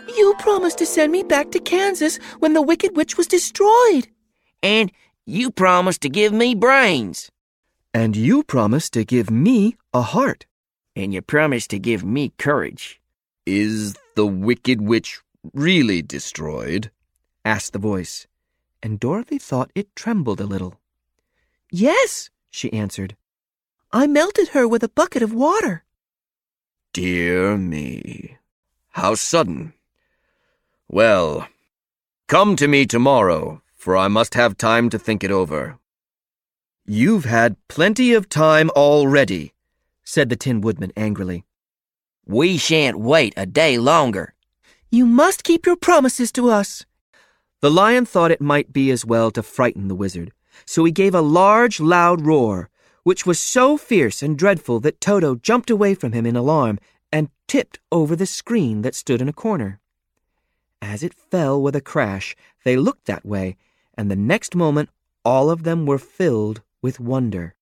You promised to send me back to Kansas when the Wicked Witch was destroyed. And you promised to give me brains. And you promised to give me a heart. And you promised to give me courage. Is the Wicked Witch really destroyed? Asked the voice, and Dorothy thought it trembled a little. Yes, she answered. I melted her with a bucket of water. Dear me, how sudden. Well, come to me tomorrow, for I must have time to think it over. You've had plenty of time already, said the Tin Woodman angrily. We shan't wait a day longer. You must keep your promises to us. The lion thought it might be as well to frighten the wizard, so he gave a large, loud roar, which was so fierce and dreadful that Toto jumped away from him in alarm and tipped over the screen that stood in a corner. As it fell with a crash, they looked that way, and the next moment all of them were filled with wonder.